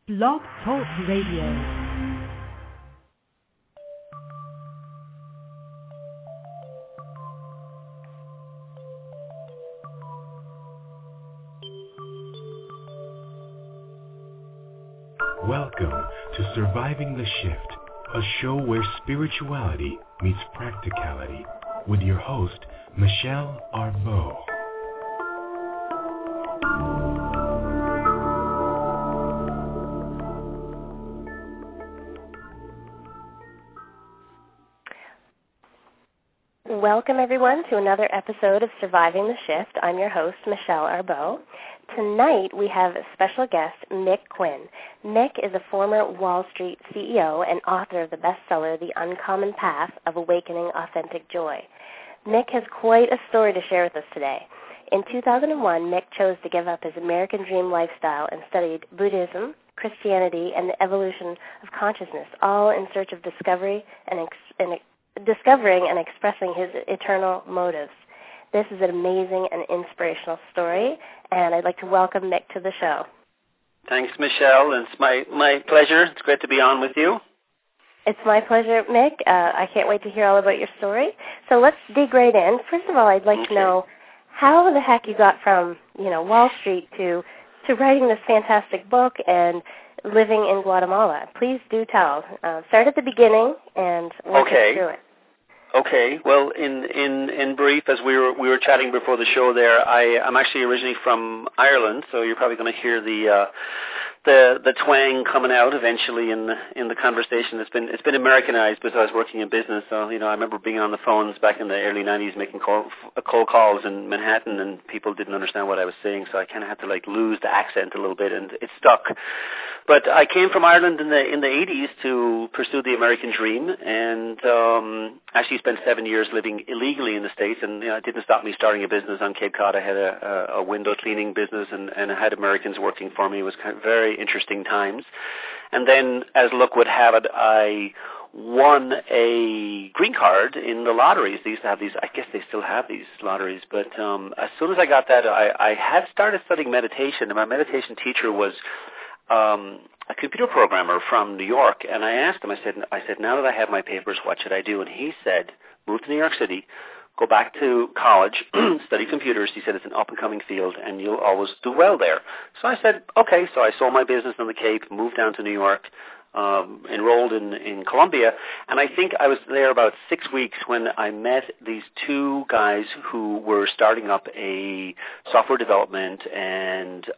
Blog Talk Radio. Welcome to Surviving the Shift, a show where spirituality meets practicality, with your host, Michelle Arbeau. Welcome, everyone, to another episode of Surviving the Shift. I'm your host, Michelle Arbeau. Tonight, we have a special guest, Mick Quinn. Mick is a former Wall Street CEO and author of the bestseller, The Uncommon Path of Awakening Authentic Joy. Mick has quite a story to share with us today. In 2001, Mick chose to give up his American dream lifestyle and studied Buddhism, Christianity, and the evolution of consciousness, all in search of discovering and expressing his eternal motives. This is an amazing and inspirational story, and I'd like to welcome Mick to the show. Thanks, Michelle. It's my pleasure. It's great to be on with you. It's my pleasure, Mick. I can't wait to hear all about your story. So let's dig right in. First of all, I'd like to know how the heck you got from, Wall Street to writing this fantastic book and living in Guatemala. Please do tell. Start at the beginning and walk us through it. Okay. Well, in brief, as we were chatting before the show there, I'm actually originally from Ireland, so you're probably going to hear the twang coming out eventually in the conversation. It's been Americanized because I was working in business. So I remember being on the phones back in the early '90s making cold calls in Manhattan, and people didn't understand what I was saying. So I kind of had to lose the accent a little bit, and it stuck. But I came from Ireland in the '80s to pursue the American dream, and actually spent 7 years living illegally in the States, and it didn't stop me starting a business on Cape Cod. I had a window cleaning business, and I had Americans working for me. It was kind of very interesting times. And then, as luck would have it, I won a green card in the lotteries. They used to have these, I guess they still have these lotteries, but as soon as I got that, I had started studying meditation, and my meditation teacher was a computer programmer from New York, and I asked him, I said, now that I have my papers, what should I do? And he said, move to New York City, go back to college, study computers. He said, it's an up-and-coming field, and you'll always do well there. So I said, okay. So I sold my business on the Cape, moved down to New York, enrolled in Columbia, and I think I was there about 6 weeks when I met these two guys who were starting up a software development and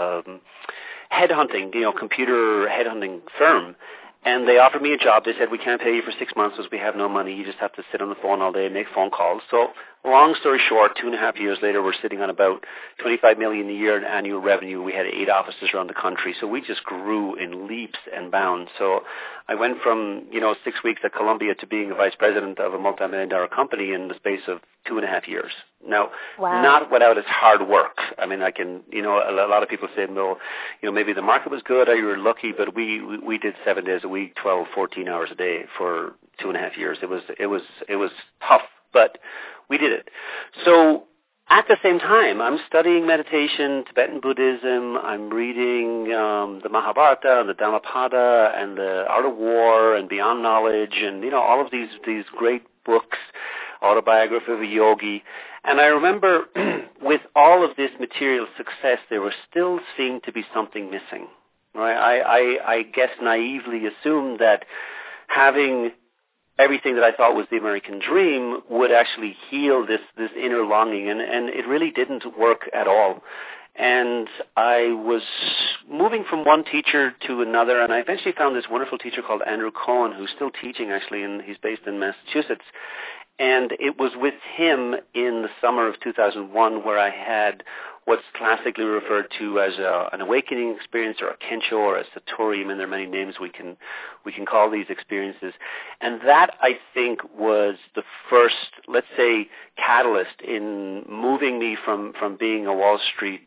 headhunting, computer headhunting firm. And they offered me a job. They said, we can't pay you for 6 months because we have no money. You just have to sit on the phone all day and make phone calls. So long story short, 2.5 years later, we're sitting on about $25 million a year in annual revenue. We had 8 offices around the country. So we just grew in leaps and bounds. So I went from, 6 weeks at Columbia to being a vice president of a multi-million-dollar company in the space of 2.5 years. Now, not without its hard work. I mean, I can, a lot of people say, well, maybe the market was good or you were lucky, but we did 7 days a week, 12, 14 hours a day for 2.5 years. It was tough, but we did it. So at the same time, I'm studying meditation, Tibetan Buddhism. I'm reading the Mahabharata and the Dhammapada and the Art of War and Beyond Knowledge and, all of these great books, Autobiography of a Yogi. And I remember with all of this material success, there was still seemed to be something missing. Right? I guess naively assumed that having everything that I thought was the American dream would actually heal this inner longing, and it really didn't work at all. And I was moving from one teacher to another, and I eventually found this wonderful teacher called Andrew Cohen, who's still teaching actually, and he's based in Massachusetts. And it was with him in the summer of 2001 where I had what's classically referred to as an awakening experience, or a kensho, or a satori. I mean, there are many names we can call these experiences. And that, I think, was the first, let's say, catalyst in moving me from being a Wall Street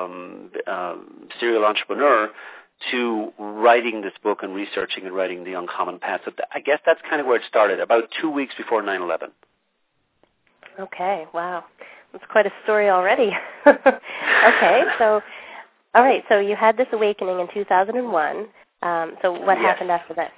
serial entrepreneur to writing this book and researching and writing The Uncommon Path. So I guess that's kind of where it started, about 2 weeks before 9/11. Okay, wow. That's quite a story already. Okay, so All right, so you had this awakening in 2001. So what happened after this?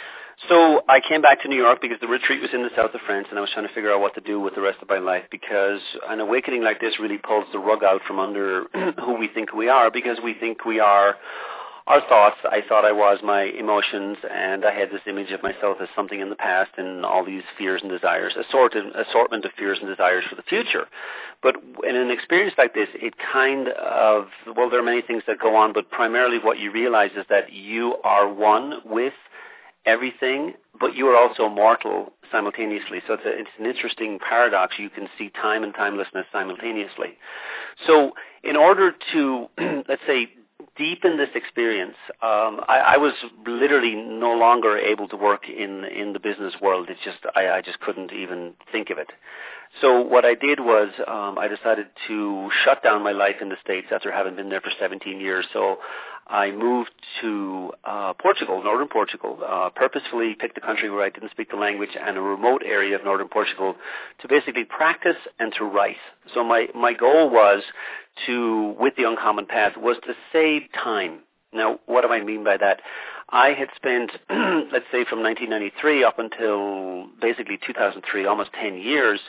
So I came back to New York because the retreat was in the south of France, and I was trying to figure out what to do with the rest of my life, because an awakening like this really pulls the rug out from under who we think we are, because we think we are our thoughts. I thought I was my emotions, and I had this image of myself as something in the past and all these fears and desires, assortment of fears and desires for the future. But in an experience like this, it kind of, well, there are many things that go on, but primarily what you realize is that you are one with everything, but you are also mortal simultaneously. So it's an interesting paradox. You can see time and timelessness simultaneously. So in order to, let's say, deepen this experience, I was literally no longer able to work in the business world. It's just, I just couldn't even think of it. So what I did was I decided to shut down my life in the States after having been there for 17 years. So I moved to Portugal, northern Portugal, purposefully picked a country where I didn't speak the language and a remote area of northern Portugal to basically practice and to write. So my goal was to, with the Uncommon Path, was to save time. Now, what do I mean by that? I had spent, let's say, from 1993 up until basically 2003, almost 10 years,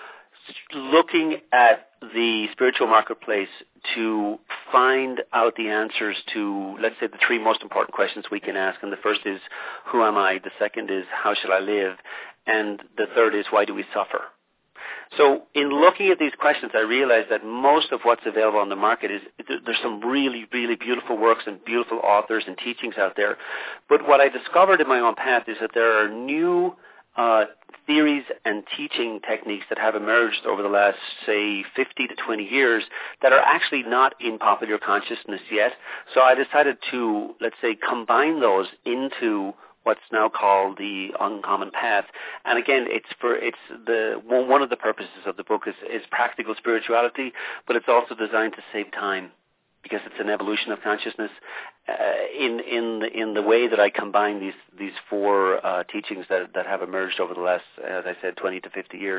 looking at the spiritual marketplace to find out the answers to, let's say, the three most important questions we can ask. And the first is, who am I? The second is, how shall I live? And the third is, why do we suffer? So in looking at these questions, I realized that most of what's available on the market is, there's some really, really beautiful works and beautiful authors and teachings out there. But what I discovered in my own path is that there are new theories and teaching techniques that have emerged over the last, say, 50 to 20 years that are actually not in popular consciousness yet. So I decided to, let's say, combine those into what's now called the Uncommon Path. And again, one of the purposes of the book is practical spirituality, but it's also designed to save time, because it's an evolution of consciousness in the way that I combine these four teachings that have emerged over the last, as I said, 20 to 50 years.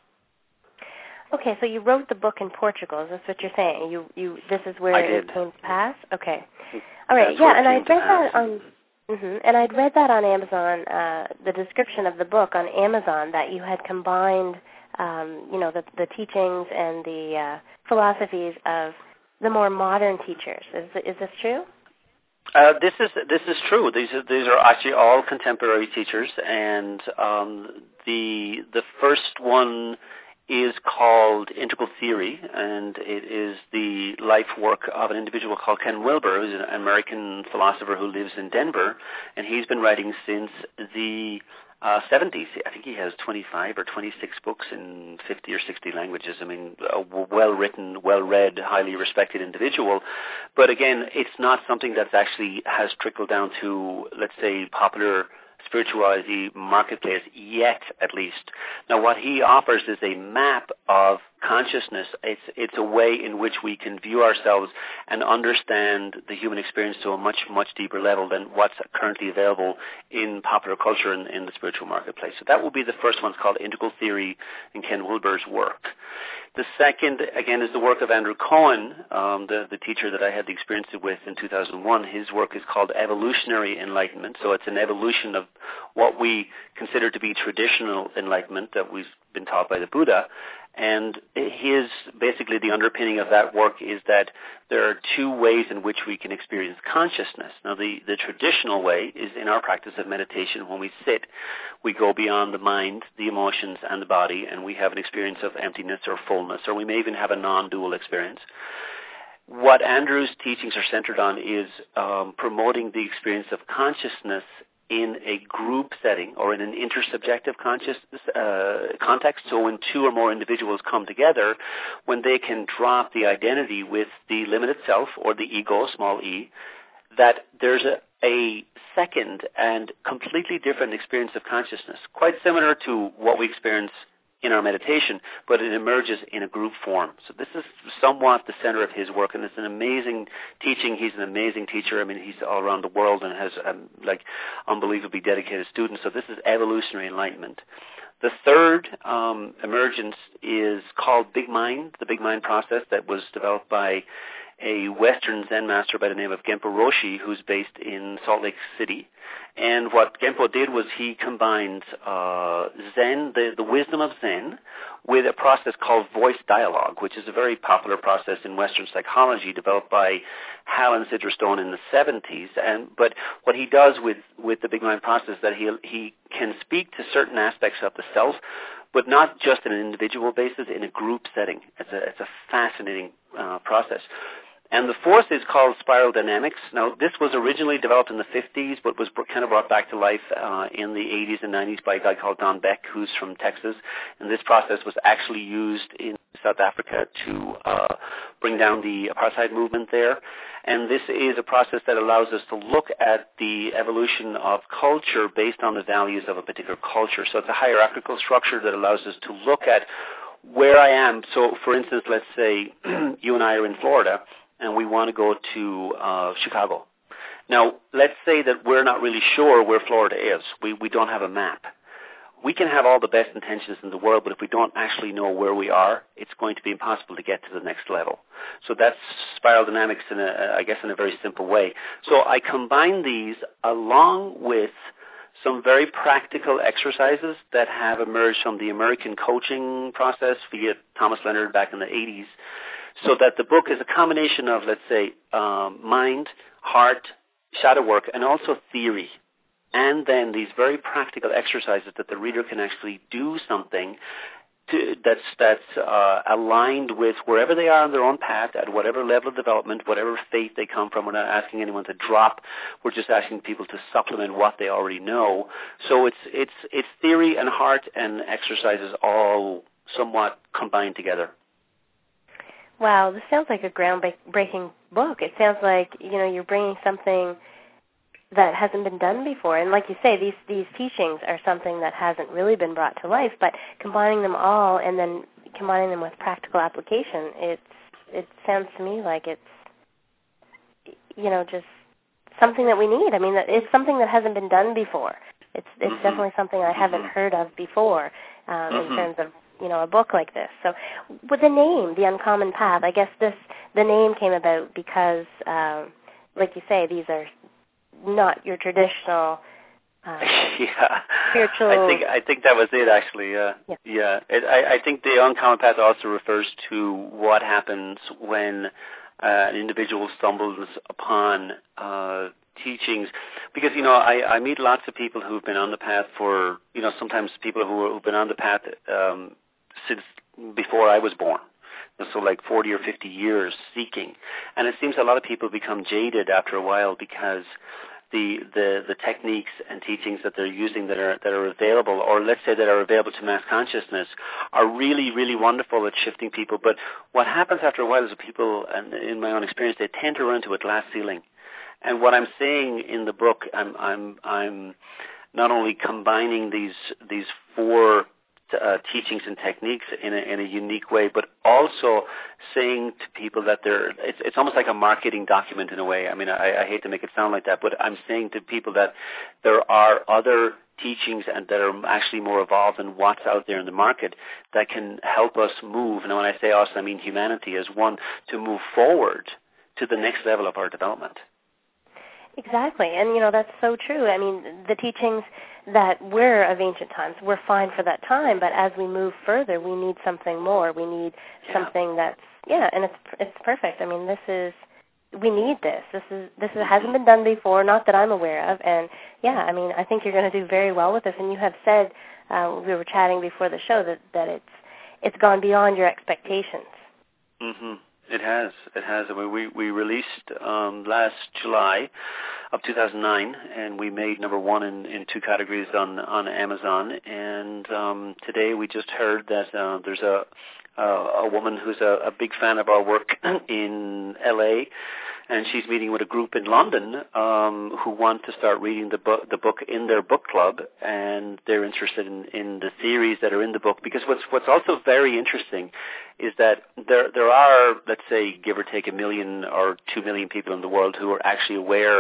Okay, so you wrote the book in Portugal. Is this what you're saying? You this is where it came to pass? Okay. All right. Yeah, and I read that on. And I'd read that on Amazon, the description of the book on Amazon, that you had combined, the teachings and the philosophies of the more modern teachers. Is this true? This is true. These are actually all contemporary teachers, and the first one is called Integral Theory, and it is the life work of an individual called Ken Wilber, who's an American philosopher who lives in Denver, and he's been writing since the 70s. I think he has 25 or 26 books in 50 or 60 languages. I mean, a well-written, well-read, highly respected individual. But again, it's not something that actually has trickled down to, let's say, popular spirituality marketplace yet, at least. Now, what he offers is a map of consciousness. It's a way in which we can view ourselves and understand the human experience to a much, much deeper level than what's currently available in popular culture in the spiritual marketplace. So that will be the first one. It's called Integral Theory in Ken Wilber's work. The second, again, is the work of Andrew Cohen, the teacher that I had the experience with in 2001. His work is called Evolutionary Enlightenment. So it's an evolution of what we consider to be traditional enlightenment that we've been taught by the Buddha. And basically the underpinning of that work is that there are two ways in which we can experience consciousness. Now, the traditional way is in our practice of meditation. When we sit, we go beyond the mind, the emotions, and the body, and we have an experience of emptiness or fullness, or we may even have a non-dual experience. What Andrew's teachings are centered on is promoting the experience of consciousness in a group setting or in an intersubjective context. So when two or more individuals come together, when they can drop the identity with the limited self or the ego, small e, that there's a second and completely different experience of consciousness, quite similar to what we experience in our meditation, but it emerges in a group form. So this is somewhat the center of his work, and it's an amazing teaching. He's an amazing teacher. I mean, he's all around the world and has unbelievably dedicated students. So this is evolutionary enlightenment. The third emergence is called Big Mind, the Big Mind process that was developed by a Western Zen master by the name of Genpo Roshi, who's based in Salt Lake City. And what Genpo did was he combined Zen, the wisdom of Zen, with a process called voice dialogue, which is a very popular process in Western psychology developed by Hal and Sidra Stone in the 70s. But what he does with the Big Mind process is that he can speak to certain aspects of the self, but not just in an individual basis, in a group setting. It's a fascinating process. And the fourth is called Spiral Dynamics. Now, this was originally developed in the 50s, but was kind of brought back to life in the 80s and 90s by a guy called Don Beck, who's from Texas. And this process was actually used in South Africa to bring down the apartheid movement there. And this is a process that allows us to look at the evolution of culture based on the values of a particular culture. So it's a hierarchical structure that allows us to look at where I am. So, for instance, let's say you and I are in Florida, and we want to go to Chicago. Now, let's say that we're not really sure where Florida is. We don't have a map. We can have all the best intentions in the world, but if we don't actually know where we are, it's going to be impossible to get to the next level. So that's spiral dynamics in a very simple way. So I combine these along with some very practical exercises that have emerged from the American coaching process via Thomas Leonard back in the 80s, so that the book is a combination of, let's say, mind, heart, shadow work, and also theory. And then these very practical exercises that the reader can actually do something that's aligned with wherever they are on their own path, at whatever level of development, whatever faith they come from. We're not asking anyone to drop. We're just asking people to supplement what they already know. So it's theory and heart and exercises all somewhat combined together. Wow, this sounds like a groundbreaking book. It sounds like, you're bringing something that hasn't been done before. And like you say, these teachings are something that hasn't really been brought to life, but combining them all and then combining them with practical application, it sounds to me like it's, just something that we need. I mean, it's something that hasn't been done before. It's definitely something I haven't heard of before in terms of, a book like this. So with the name, The Uncommon Path, I guess the name came about because, like you say, these are not your traditional spiritual. I think that was it, actually. Yeah. I think The Uncommon Path also refers to what happens when an individual stumbles upon teachings, because I meet lots of people who've been on the path for sometimes people who've been on the path since before I was born, so like 40 or 50 years seeking, and it seems a lot of people become jaded after a while because the techniques and teachings that they're using that are available, or let's say that are available to mass consciousness, are really, really wonderful at shifting people. But what happens after a while is that people, and in my own experience, they tend to run into a glass ceiling. And what I'm saying in the book, I'm not only combining these four teachings and techniques in a unique way, but also saying to people that it's almost like a marketing document in a way. I mean, I hate to make it sound like that, but I'm saying to people that there are other teachings and that are actually more evolved than what's out there in the market that can help us move. And when I say us, I mean humanity as one, to move forward to the next level of our development. Exactly, and that's so true. I mean, the teachings that were of ancient times were fine for that time, but as we move further, we need something more. We need something that's and it's perfect. I mean, we need this. This hasn't been done before, not that I'm aware of, and I mean, I think you're going to do very well with this. And you have said, we were chatting before the show, that it's gone beyond your expectations. Mm-hmm. It has. I mean, we released last July of 2009, and we made number one in two categories on Amazon. And today we just heard that there's a woman who's a big fan of our work in L.A., and she's meeting with a group in London who want to start reading the book in their book club, and they're interested in the theories that are in the book. Because what's also very interesting is that there are, let's say, give or take 1 million or 2 million people in the world who are actually aware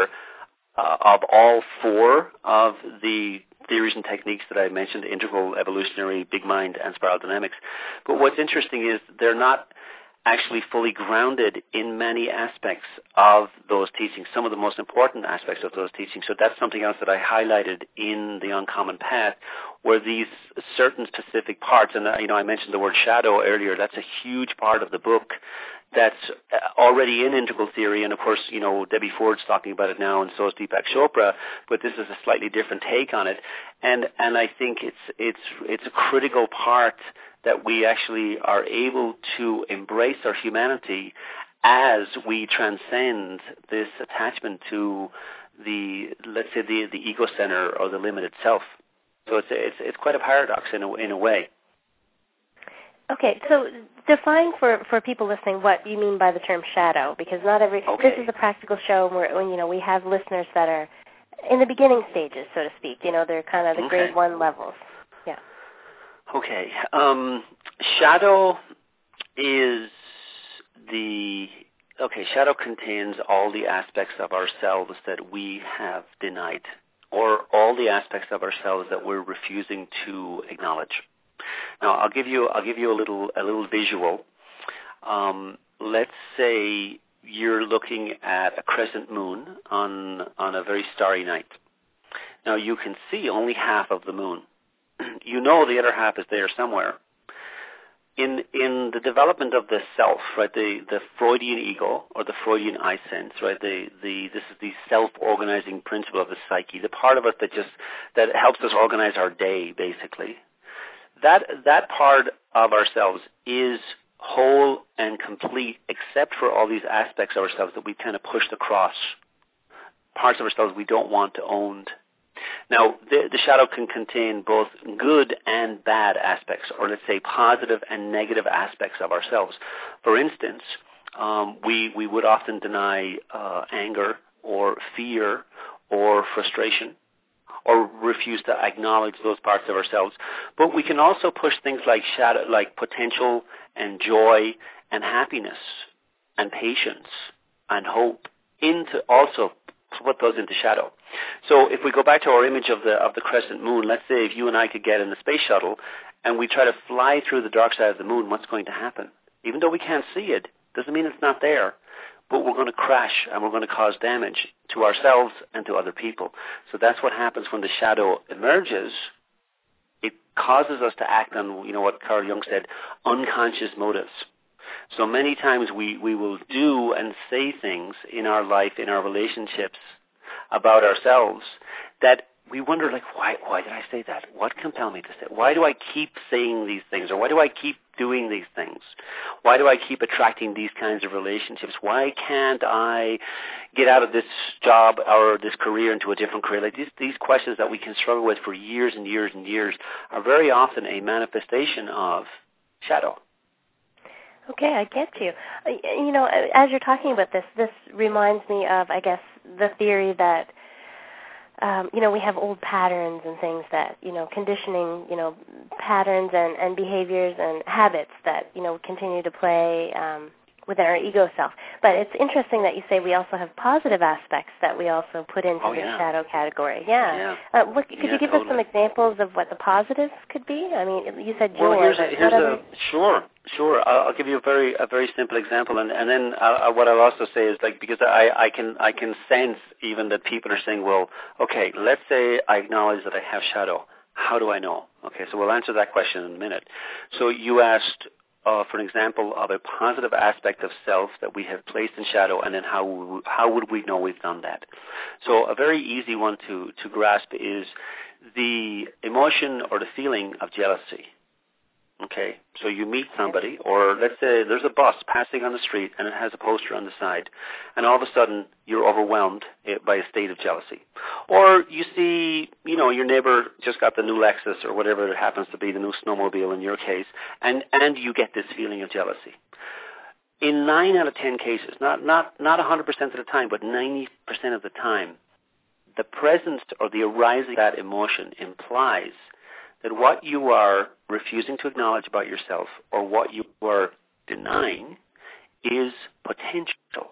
of all four of the theories and techniques that I mentioned: integral, evolutionary, big mind, and spiral dynamics. But what's interesting is they're not actually fully grounded in many aspects of those teachings, some of the most important aspects of those teachings. So that's something else that I highlighted in The Uncommon Path, where these certain specific parts, and I mentioned the word shadow earlier, that's a huge part of the book that's already in integral theory, and of course, Debbie Ford's talking about it now, and so is Deepak Chopra, but this is a slightly different take on it, and I think it's a critical part that we actually are able to embrace our humanity as we transcend this attachment to let's say the ego center or the limited self. So it's quite a paradox in a way. Okay, so define for people listening what you mean by the term shadow, because not every Okay. This is a practical show where we have listeners that are in the beginning stages, so to speak. They're kind of the grade 1 levels. Yeah. Okay. Shadow is shadow contains all the aspects of ourselves that we have denied, or all the aspects of ourselves that we're refusing to acknowledge. Now, I'll give you a little visual. Let's say you're looking at a crescent moon on a very starry night. Now, you can see only half of the moon. The other half is there somewhere. In the development of the self, right, the Freudian ego or the Freudian I sense, right, this is the self-organizing principle of the psyche, the part of us that helps us organize our day, basically. That part of ourselves is whole and complete, except for all these aspects of ourselves that we kind of pushed across, parts of ourselves we don't want to own. Now, the shadow can contain both good and bad aspects, or let's say positive and negative aspects of ourselves. For instance, we would often deny anger or fear or frustration, or refuse to acknowledge those parts of ourselves. But we can also push things like potential and joy and happiness and patience and hope also put those into shadow. So if we go back to our image of the crescent moon, let's say if you and I could get in the space shuttle and we try to fly through the dark side of the moon, what's going to happen? Even though we can't see it, doesn't mean it's not there. But we're going to crash and we're going to cause damage to ourselves and to other people. So that's what happens when the shadow emerges. It causes us to act on, what Carl Jung said, unconscious motives. So many times we will do and say things in our life, in our relationships about ourselves that we wonder, why did I say that? What compelled me to say it? Why do I keep saying these things? Or why do I keep doing these things? Why do I keep attracting these kinds of relationships? Why can't I get out of this job or this career into a different career? These questions that we can struggle with for years and years and years are very often a manifestation of shadow. Okay, I get you. As you're talking about this reminds me of, I guess, the theory that we have old patterns and things that, conditioning, patterns and behaviors and habits that, continue to play within our ego self. But it's interesting that you say we also have positive aspects that we also put into the shadow category. Yeah. Could you give us some examples of what the positives could be? I mean, you said joy. Sure. I'll give you a very simple example, and then what I'll also say is because I can sense even that people are saying, well, okay, let's say I acknowledge that I have shadow. How do I know? Okay, so we'll answer that question in a minute. So you asked for an example of a positive aspect of self that we have placed in shadow, and then how would we know we've done that? So a very easy one to grasp is the emotion or the feeling of jealousy. Okay, so you meet somebody, or let's say there's a bus passing on the street and it has a poster on the side, and all of a sudden you're overwhelmed by a state of jealousy. Or you see, your neighbor just got the new Lexus or whatever it happens to be, the new snowmobile in your case, and you get this feeling of jealousy. In 9 out of 10 cases, not 100% of the time, but 90% of the time, the presence or the arising of that emotion implies that what you are refusing to acknowledge about yourself or what you are denying is potential.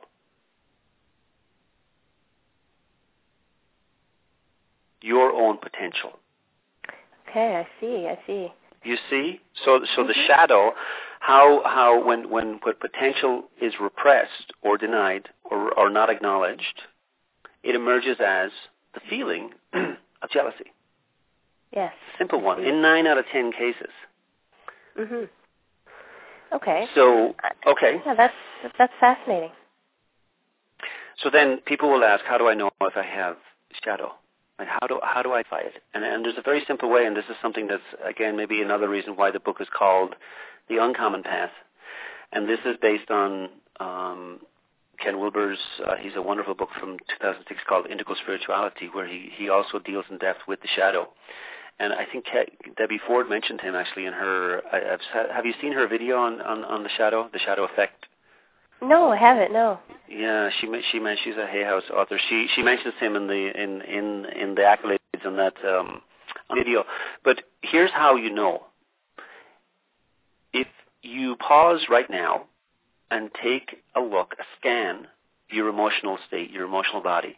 Your own potential. Okay, I see. You see? So the shadow how when potential is repressed or denied or not acknowledged, it emerges as the feeling of jealousy. Yes. Simple one. In 9 out of 10 cases. Mhm. Okay. So, okay. Yeah, that's fascinating. So then people will ask, how do I know if I have shadow? Like how do I fight it? And there's a very simple way, and this is something that's, again, maybe another reason why the book is called The Uncommon Path. And this is based on Ken Wilber's, he's a wonderful book from 2006 called Integral Spirituality, where he also deals in depth with the shadow. And I think Debbie Ford mentioned him actually in her, have you seen her video on the shadow effect? No, I haven't, no. Yeah, she's a Hay House author. She mentions him in the accolades on that video. But here's how you know. If you pause right now and take a look, a scan your emotional state, your emotional body,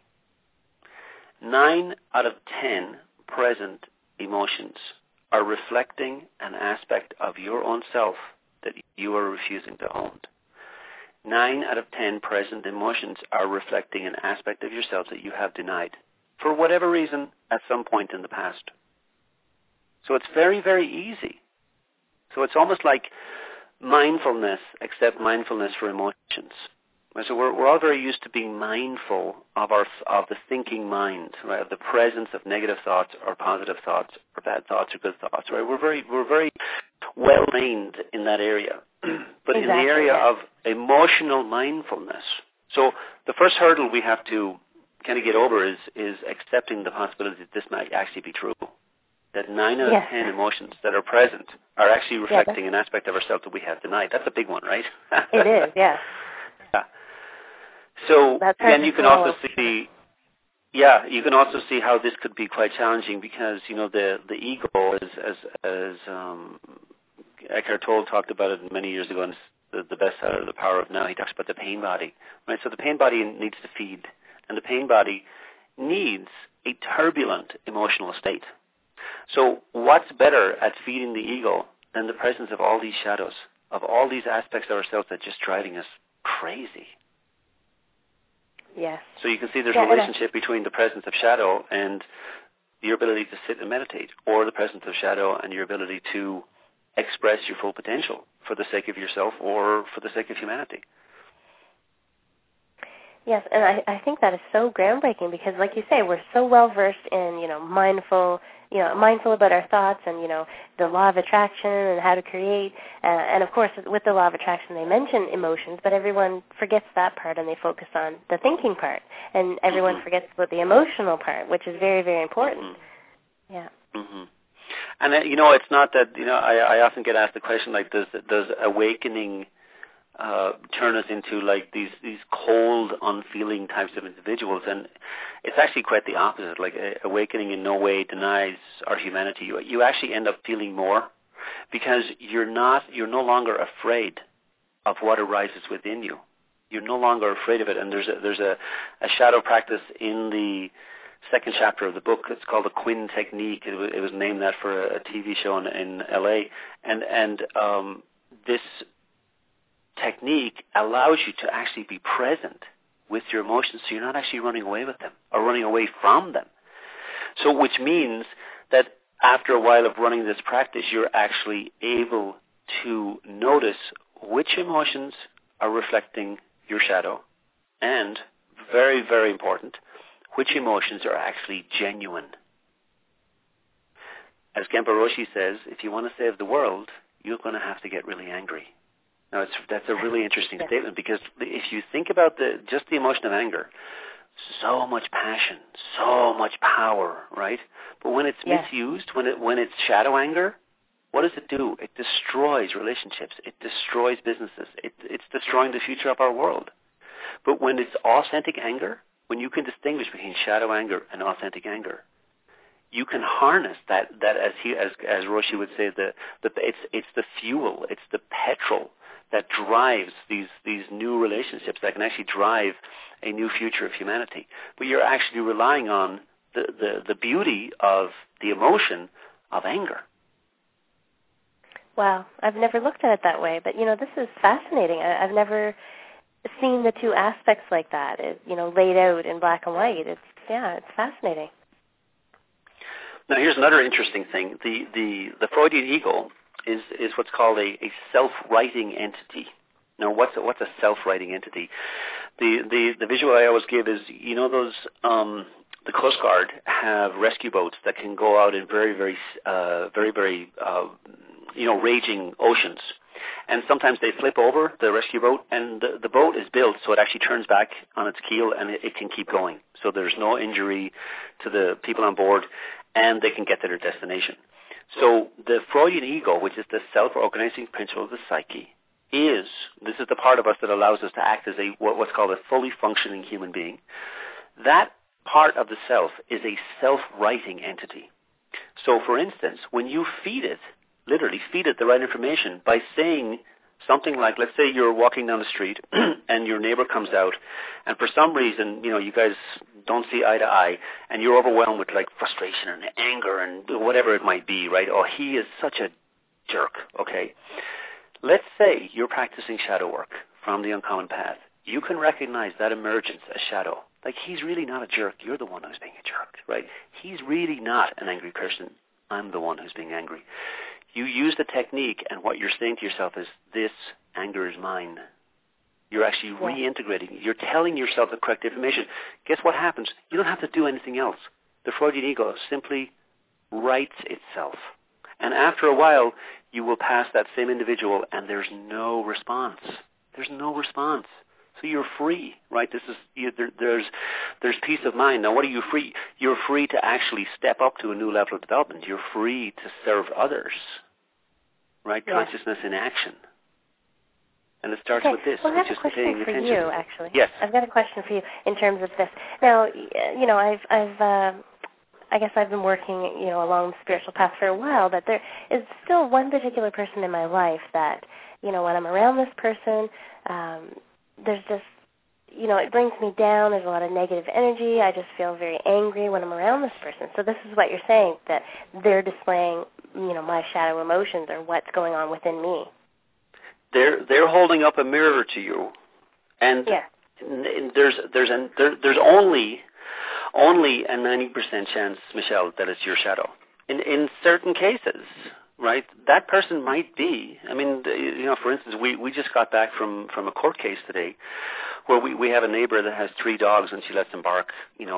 9 out of 10 present emotions are reflecting an aspect of your own self that you are refusing to own. 9 out of 10 present emotions are reflecting an aspect of yourself that you have denied for whatever reason at some point in the past. So it's very, very easy. So it's almost like mindfulness, except mindfulness for emotions. So we're all very used to being mindful of the thinking mind, right? Of the presence of negative thoughts or positive thoughts or bad thoughts or good thoughts, right? We're very well trained in that area. But exactly, in the area of emotional mindfulness, so the first hurdle we have to kind of get over is accepting the possibility that this might actually be true. That 9 out of 10 emotions that are present are actually reflecting an aspect of ourselves that we have denied. That's a big one, right? It is, yeah. So then you can also see, you can also see how this could be quite challenging because the ego, as Eckhart Tolle talked about it many years ago, and the bestseller, The Power of Now. He talks about the pain body, right? So the pain body needs to feed, and the pain body needs a turbulent emotional state. So what's better at feeding the ego than the presence of all these shadows, of all these aspects of ourselves that are just driving us crazy? Yes. So you can see there's a relationship between the presence of shadow and your ability to sit and meditate, or the presence of shadow and your ability to express your full potential for the sake of yourself or for the sake of humanity. Yes, and I think that is so groundbreaking because, like you say, we're so well versed in mindful about our thoughts and the law of attraction and how to create. And of course, with the law of attraction, they mention emotions, but everyone forgets that part and they focus on the thinking part, and everyone forgets about the emotional part, which is very, very important. Yeah. Mm-hmm. And it's not that I often get asked the question like, does awakening turn us into like these cold, unfeeling types of individuals? And it's actually quite the opposite. Like awakening in no way denies our humanity. You actually end up feeling more because you're no longer afraid of what arises within you. You're no longer afraid of it. And there's a shadow practice in the second chapter of the book. It's called the Quinn Technique. It was named that for a TV show in LA. And this technique allows you to actually be present with your emotions, so you're not actually running away with them or running away from them. So which means that after a while of running this practice, you're actually able to notice which emotions are reflecting your shadow, and very, very important, which emotions are actually genuine. As Genpo Roshi says, if you want to save the world, you're going to have to get really angry. Now, that's a really interesting statement because if you think about just the emotion of anger, so much passion, so much power, right? But when it's misused, when it's shadow anger, what does it do? It destroys relationships. It destroys businesses. It's destroying the future of our world. But when it's authentic anger, when you can distinguish between shadow anger and authentic anger, you can harness that as Roshi would say, it's the fuel, it's the petrol that drives these new relationships that can actually drive a new future of humanity. But you're actually relying on the beauty of the emotion of anger. Wow, I've never looked at it that way, but this is fascinating. I've never seen the two aspects like that, laid out in black and white. It's fascinating. Now, here's another interesting thing. The Freudian ego is what's called a self-writing entity. Now, what's a self-writing entity? The visual I always give is, those the Coast Guard have rescue boats that can go out in very, very, very, raging oceans. And sometimes they flip over the rescue boat, and the boat is built so it actually turns back on its keel and it can keep going. So there's no injury to the people on board, and they can get to their destination. So the Freudian ego, which is the self-organizing principle of the psyche, this is the part of us that allows us to act as what's called a fully functioning human being. That part of the self is a self-writing entity. So, for instance, when you literally feed it the right information by saying something like, let's say you're walking down the street and your neighbor comes out, and for some reason, you guys don't see eye to eye, and you're overwhelmed with like frustration and anger and whatever it might be, right? Oh, he is such a jerk, okay? Let's say you're practicing shadow work from the uncommon path. You can recognize that emergence as shadow. Like, he's really not a jerk. You're the one who's being a jerk, right? He's really not an angry person. I'm the one who's being angry. You use the technique, and what you're saying to yourself is, this anger is mine. You're actually reintegrating. You're telling yourself the correct information. Guess what happens? You don't have to do anything else. The Freudian ego simply writes itself. And after a while, you will pass that same individual, and there's no response. There's no response. So you're free, right? There's peace of mind. Now, what are you free? You're free to actually step up to a new level of development. You're free to serve others, right? Yeah. Consciousness in action. And it starts with this. Well, I have a question for you, actually. Yes. I've got a question for you in terms of this. Now, I guess I've been working, along the spiritual path for a while, but there is still one particular person in my life that, when I'm around this person, there's just, it brings me down. There's a lot of negative energy. I just feel very angry when I'm around this person. So this is what you're saying, that they're displaying, my shadow emotions or what's going on within me. They're holding up a mirror to you, and there's only a 90% chance, Michelle, that it's your shadow. In certain cases, right, that person might be. I mean, for instance, we just got back from a court case today where we have a neighbor that has 3 dogs, and she lets them bark,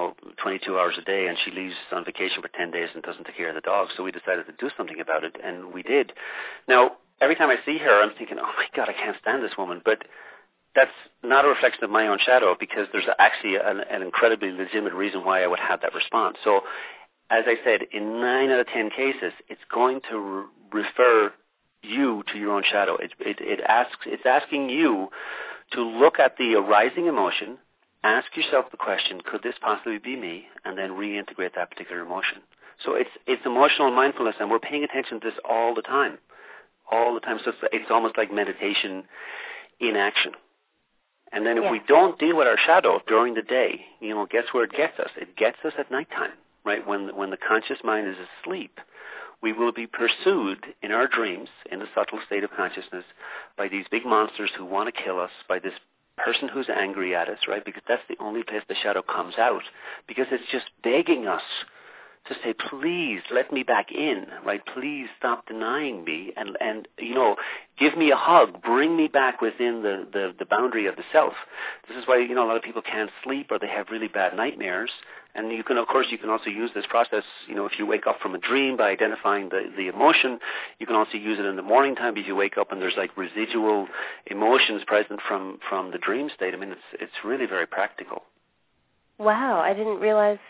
22 hours a day, and she leaves on vacation for 10 days and doesn't take care of the dogs. So we decided to do something about it, and we did. Now, every time I see her, I'm thinking, oh my God, I can't stand this woman. But that's not a reflection of my own shadow, because there's actually an incredibly legitimate reason why I would have that response. So, as I said, in 9 out of 10 cases, it's going to refer you to your own shadow. It's asking you to look at the arising emotion, ask yourself the question, could this possibly be me, and then reintegrate that particular emotion. So it's emotional mindfulness, and we're paying attention to this all the time. All the time. So it's almost like meditation in action. And then if we don't deal with our shadow during the day, guess where it gets us? It gets us at nighttime, right? When the conscious mind is asleep, we will be pursued in our dreams, in the subtle state of consciousness, by these big monsters who want to kill us, by this person who's angry at us, right? Because that's the only place the shadow comes out, because it's just begging us to say, please let me back in, right? Please stop denying me and give me a hug, bring me back within the boundary of the self. This is why, a lot of people can't sleep, or they have really bad nightmares. And you can also use this process, if you wake up from a dream by identifying the emotion. You can also use it in the morning time if you wake up and there's like residual emotions present from the dream state. I mean, it's really very practical. Wow, I didn't realize,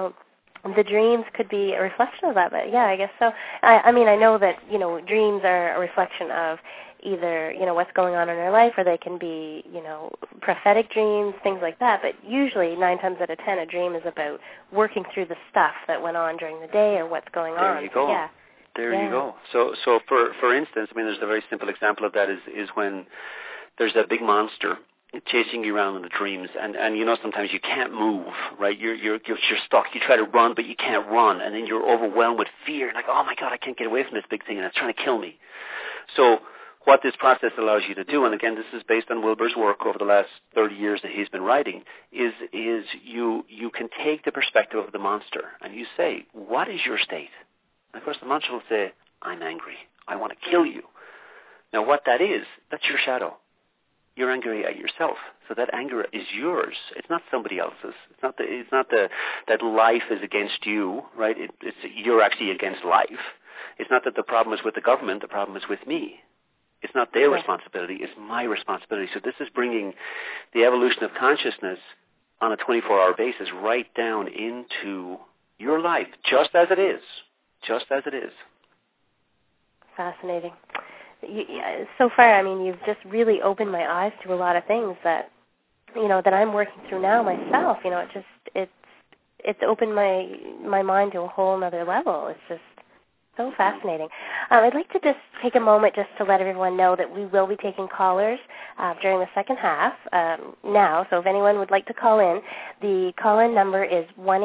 the dreams could be a reflection of that, but yeah, I guess so. I mean, I know that, dreams are a reflection of either, what's going on in our life, or they can be, prophetic dreams, things like that. But usually 9 times out of 10, a dream is about working through the stuff that went on during the day or what's going on. There you go. Yeah. There you go. So for instance, I mean, there's a very simple example of that is when there's a big monster chasing you around in the dreams, and sometimes you can't move, right? You're stuck. You try to run, but you can't run, and then you're overwhelmed with fear. Like, oh my God, I can't get away from this big thing, and it's trying to kill me. So what this process allows you to do, and again, this is based on Wilber's work over the last 30 years that he's been writing, is you can take the perspective of the monster and you say, what is your state? And of course, the monster will say, I'm angry. I want to kill you. Now, what that is, that's your shadow. You're angry at yourself. So that anger is yours. It's not somebody else's. It's not that life is against you, right? You're actually against life. It's not that the problem is with the government. The problem is with me. It's not their responsibility. It's my responsibility. So this is bringing the evolution of consciousness on a 24-hour basis right down into your life, just as it is. Just as it is. Fascinating. So far, I mean, you've just really opened my eyes to a lot of things that, that I'm working through now myself. It's opened my mind to a whole other level. It's just so fascinating. I'd like to just take a moment just to let everyone know that we will be taking callers during the second half now. So if anyone would like to call in, the call-in number is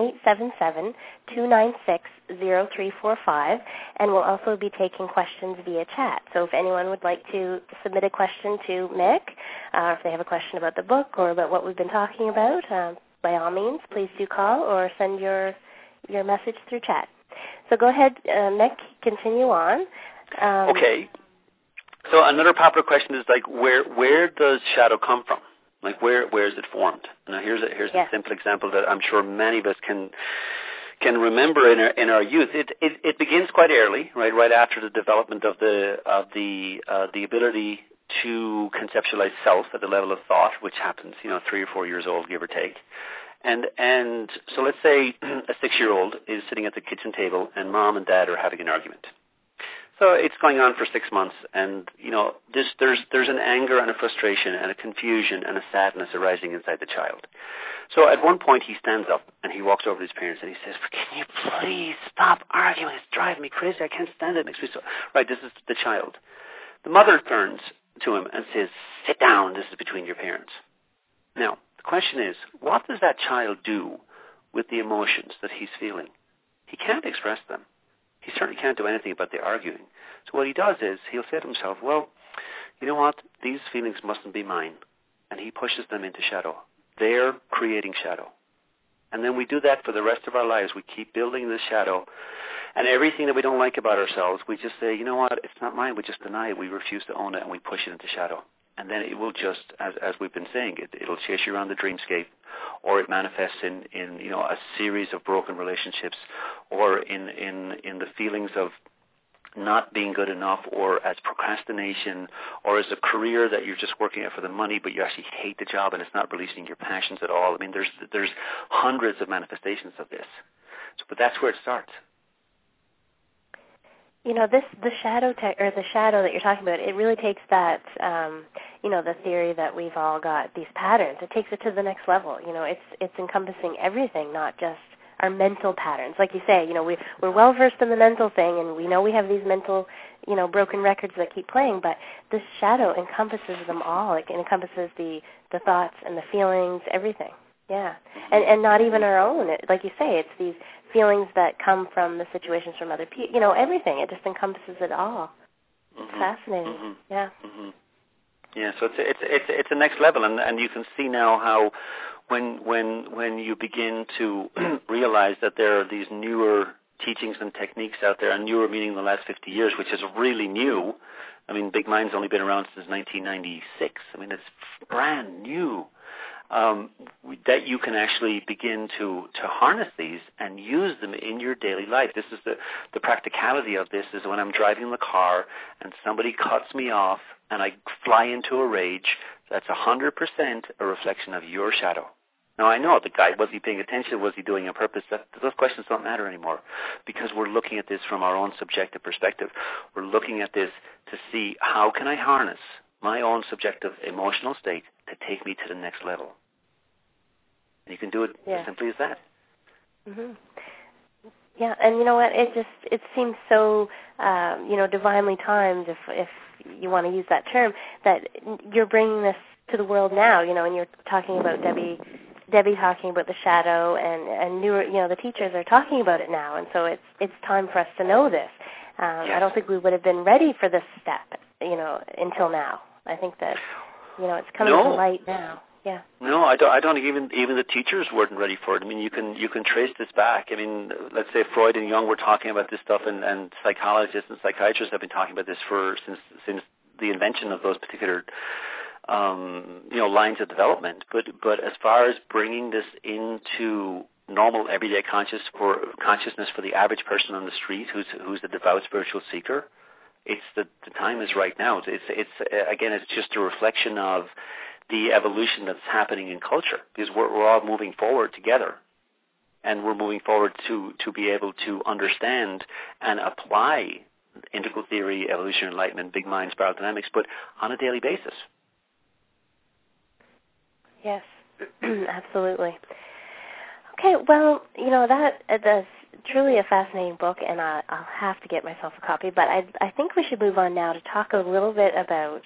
1-877-296-0345, and we'll also be taking questions via chat. So if anyone would like to submit a question to Mick, if they have a question about the book or about what we've been talking about, by all means, please do call or send your message through chat. So go ahead, Mick, continue on. Okay. So another popular question is like, where does shadow come from? Like, where is it formed? Now, here's a simple example that I'm sure many of us can remember in our youth. It begins quite early, right after the development of the ability to conceptualize self at the level of thought, which happens, 3 or 4 years old, give or take. And so let's say a 6-year-old is sitting at the kitchen table and mom and dad are having an argument. So it's going on for 6 months, and there's an anger and a frustration and a confusion and a sadness arising inside the child. So at one point he stands up and he walks over to his parents and he says, "Can you please stop arguing? It's driving me crazy. I can't stand it. It makes me so..." Right, this is the child. The mother turns to him and says, "Sit down. This is between your parents." Now, the question is, what does that child do with the emotions that he's feeling? He can't express them. He certainly can't do anything about the arguing. So what he does is he'll say to himself, well, you know what? These feelings mustn't be mine. And he pushes them into shadow. They're creating shadow. And then we do that for the rest of our lives. We keep building this shadow. And everything that we don't like about ourselves, we just say, you know what? It's not mine. We just deny it. We refuse to own it, and we push it into shadow. And then it will just, as we've been saying, it'll chase you around the dreamscape, or it manifests in a series of broken relationships, or in the feelings of not being good enough, or as procrastination, or as a career that you're just working at for the money, but you actually hate the job and it's not releasing your passions at all. I mean, there's hundreds of manifestations of this. So, but that's where it starts. The shadow that you're talking about, it really takes that, the theory that we've all got these patterns. It takes it to the next level. It's encompassing everything, not just our mental patterns. Like you say, we're well versed in the mental thing, and we know we have these mental, broken records that keep playing. But this shadow encompasses them all. It encompasses the thoughts and the feelings, everything. Yeah, and not even our own. Like you say, it's these feelings that come from the situations from other people. Everything. It just encompasses it all. It's fascinating. Mm-hmm. Yeah. Mm-hmm. Yeah. So it's a next level, and you can see now how when you begin to realize that there are these newer teachings and techniques out there, and newer meaning the last 50 years, which is really new. I mean, Big Mind's only been around since 1996. I mean, it's brand new. That you can actually begin to harness these and use them in your daily life. This is the practicality of this is when I'm driving the car and somebody cuts me off and I fly into a rage, that's 100% a reflection of your shadow. Now, I know the guy, was he paying attention? Was he doing it on purpose? Those questions don't matter anymore because we're looking at this from our own subjective perspective. We're looking at this to see how can I harness my own subjective emotional state to take me to the next level. And you can do it as simply as that. Mm-hmm. Yeah, and you know what? It seems so divinely timed, if you want to use that term, that you're bringing this to the world now. And you're talking about Debbie talking about the shadow, and newer, the teachers are talking about it now, and so it's time for us to know this. I don't think we would have been ready for this step, until now. I think that, it's coming to light now. Yeah. No, I don't even the teachers weren't ready for it. I mean, you can trace this back. I mean, let's say Freud and Jung were talking about this stuff, and psychologists and psychiatrists have been talking about this since the invention of those particular lines of development. But as far as bringing this into normal everyday consciousness for the average person on the street who's a devout spiritual seeker, it's the time is right now. It's just a reflection of the evolution that's happening in culture, because we're all moving forward together, and we're moving forward to be able to understand and apply integral theory, evolution, enlightenment, big mind, spiral dynamics, but on a daily basis. Yes, absolutely. Okay, well, that's truly a fascinating book, and I'll have to get myself a copy, but I think we should move on now to talk a little bit about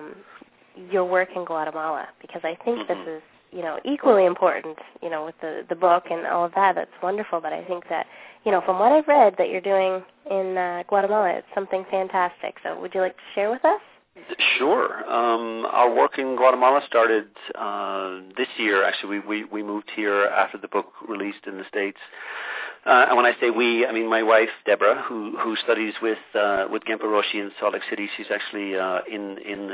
your work in Guatemala, because I think this is, equally important, with the book and all of that. That's wonderful, but I think that, from what I've read that you're doing in Guatemala, it's something fantastic. So would you like to share with us? Sure. Our work in Guatemala started this year. Actually, we moved here after the book released in the States. And when I say we, I mean my wife, Deborah, who studies with Genpo Roshi in Salt Lake City. She's actually in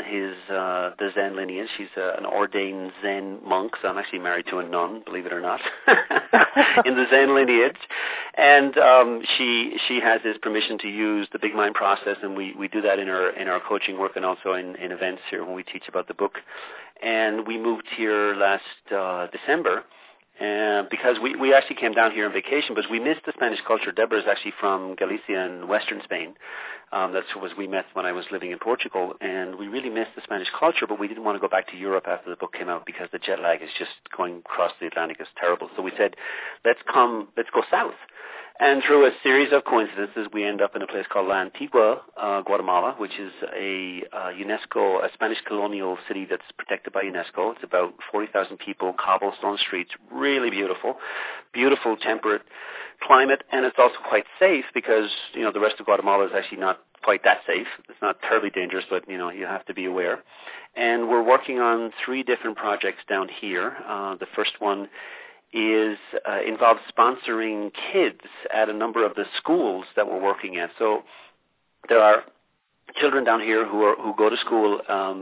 the Zen lineage. She's an ordained Zen monk, so I'm actually married to a nun, believe it or not, in the Zen lineage. And she has his permission to use the Big Mind process, and we do that in our coaching work and also in events here when we teach about the book. And we moved here last December. Because we actually came down here on vacation, but we missed the Spanish culture. Deborah is actually from Galicia in western Spain. That's who we met when I was living in Portugal, and we really missed the Spanish culture, but we didn't want to go back to Europe after the book came out because the jet lag is just going across the Atlantic is terrible. So we said, let's go south. And through a series of coincidences, we end up in a place called La Antigua, Guatemala, which is a Spanish colonial city that's protected by UNESCO. It's about 40,000 people, cobblestone streets, really beautiful, temperate climate, and it's also quite safe because, the rest of Guatemala is actually not quite that safe. It's not terribly dangerous, but, you have to be aware. And we're working on 3 different projects down here. The first one involves sponsoring kids at a number of the schools that we're working at. So there are children down here who go to school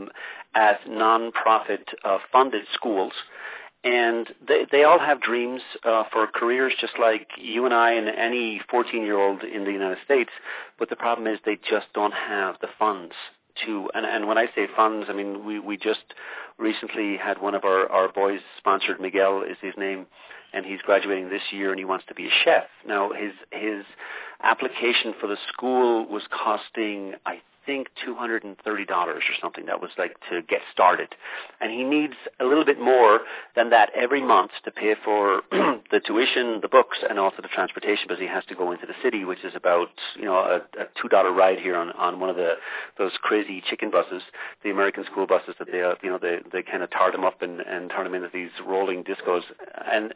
at non-profit funded schools, and they all have dreams for careers just like you and I and any 14-year-old in the United States, but the problem is they just don't have the funds to, and when I say funds, I mean we just recently had one of our boys sponsored. Miguel is his name, and he's graduating this year, and he wants to be a chef. Now his application for the school was costing, I think, $230 or something. That was like to get started, and he needs a little bit more than that every month to pay for the tuition, the books, and also the transportation, because he has to go into the city, which is about a $2 ride here on one of those crazy chicken buses, the American school buses that they kind of tar them up and turn them into these rolling discos. And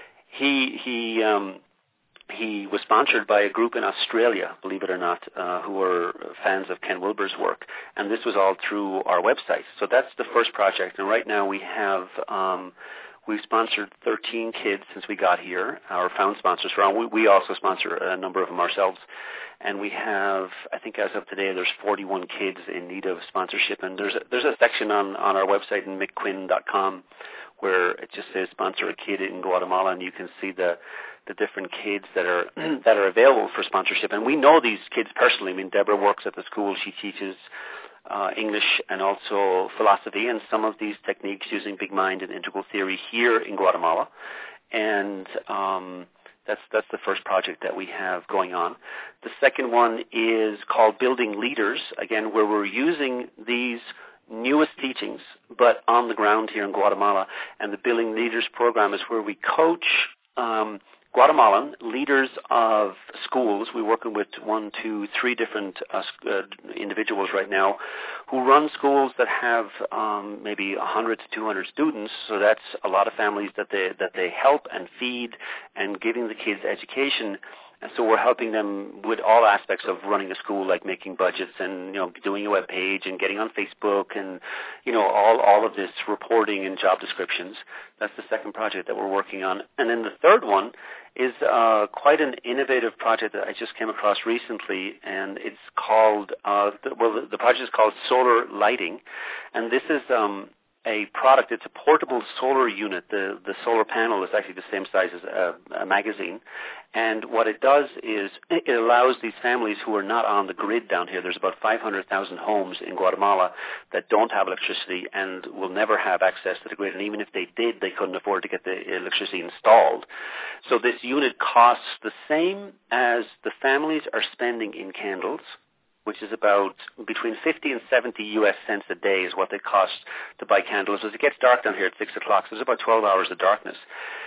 he was sponsored by a group in Australia, believe it or not, who were fans of Ken Wilber's work, and this was all through our website. So that's the first project, and right now we have we've sponsored 13 kids since we got here. Our found sponsors we also sponsor a number of them ourselves, and we have, I think as of today, there's 41 kids in need of sponsorship, and there's a section on our website in mickquinn.com where it just says sponsor a kid in Guatemala, and you can see the different kids that are available for sponsorship. And we know these kids personally. I mean, Deborah works at the school. She teaches English and also philosophy and some of these techniques using Big Mind and integral theory here in Guatemala. And that's the first project that we have going on. The second one is called Building Leaders, again, where we're using these newest teachings, but on the ground here in Guatemala. And the Building Leaders program is where we coach Guatemalan leaders of schools. We're working with 1, 2, 3 different individuals right now who run schools that have maybe 100 to 200 students. So that's a lot of families that they help and feed and giving the kids education. And so we're helping them with all aspects of running a school, like making budgets and, doing a web page and getting on Facebook and, all of this reporting and job descriptions. That's the second project that we're working on. And then the third one is quite an innovative project that I just came across recently, and it's called, the project is called Solar Lighting. And this is a product. It's a portable solar unit. The solar panel is actually the same size as a magazine. And what it does is it allows these families who are not on the grid down here. There's about 500,000 homes in Guatemala that don't have electricity and will never have access to the grid. And even if they did, they couldn't afford to get the electricity installed. So this unit costs the same as the families are spending in candles, which is about between 50 and 70 U.S. cents a day is what they cost to buy candles. As it gets dark down here at 6 o'clock, so there's about 12 hours of darkness.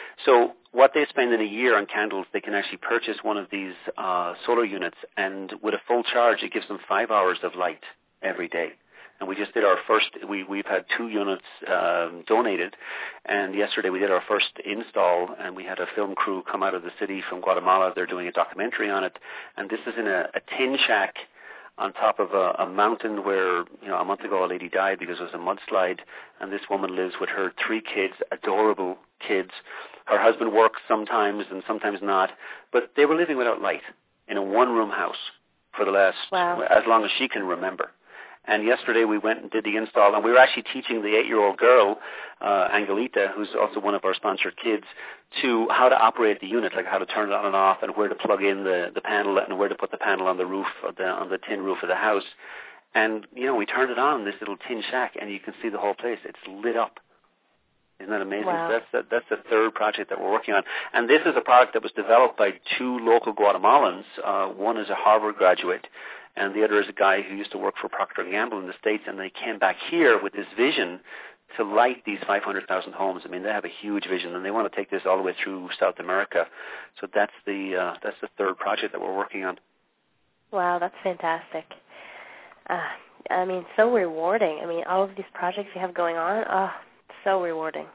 So what they spend in a year on candles, they can actually purchase one of these solar units, and with a full charge, it gives them 5 hours of light every day. And we just did our first, we've had 2 units donated, and yesterday we did our first install, and we had a film crew come out of the city from Guatemala. They're doing a documentary on it, and this is in a tin shack on top of a mountain where, a month ago a lady died because it was a mudslide, and this woman lives with her 3 kids, adorable kids. Her husband works sometimes and sometimes not, but they were living without light in a one-room house for the last, as long as she can remember. And yesterday we went and did the install, and we were actually teaching the 8-year-old girl, Angelita, who's also one of our sponsored kids, to how to operate the unit, like how to turn it on and off, and where to plug in the panel, and where to put the panel on the roof, on the tin roof of the house. And, we turned it on, this little tin shack, and you can see the whole place. It's lit up. Isn't that amazing? Wow. So that's the third project that we're working on. And this is a product that was developed by 2 local Guatemalans. One is a Harvard graduate, and the other is a guy who used to work for Procter & Gamble in the States, and they came back here with this vision to light these 500,000 homes. I mean, they have a huge vision, and they want to take this all the way through South America. So that's the third project that we're working on. Wow, that's fantastic. So rewarding. All of these projects you have going on, so rewarding.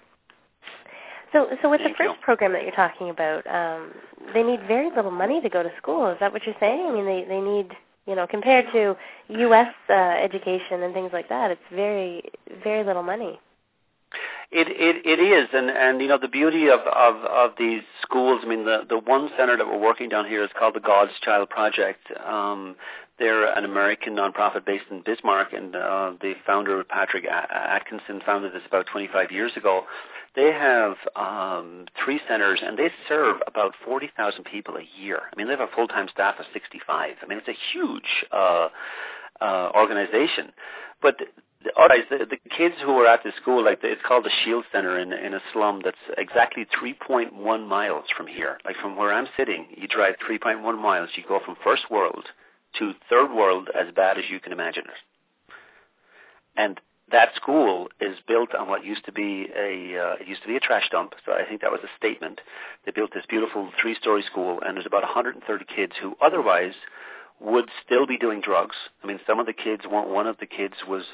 So with the first program that you're talking about, they need very little money to go to school. Is that what you're saying? They need, compared to U.S. education and things like that, it's very, very little money. It is, and the beauty of these schools. The one center that we're working down here is called the God's Child Project. They're an American nonprofit based in Bismarck, and the founder, Patrick Atkinson, founded this about 25 years ago. They have 3 centers, and they serve about 40,000 people a year. They have a full-time staff of 65. It's a huge organization. But the kids who are at the school, it's called the Shield Center in a slum that's exactly 3.1 miles from here. Like from where I'm sitting, you drive 3.1 miles. You go from first world to third world as bad as you can imagine it. And that school is built on what used to be a trash dump. So I think that was a statement. They built this beautiful 3-story school, and there's about 130 kids who otherwise would still be doing drugs. Some of the kids, one of the kids was,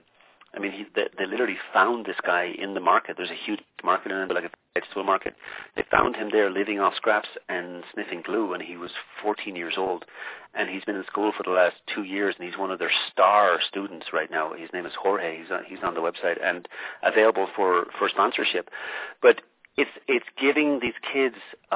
they literally found this guy in the market. There's a huge market in it, like a vegetable market. They found him there living off scraps and sniffing glue, and he was 14 years old. And he's been in school for the last 2 years, and he's one of their star students right now. His name is Jorge. He's on the website and available for sponsorship. But it's giving these kids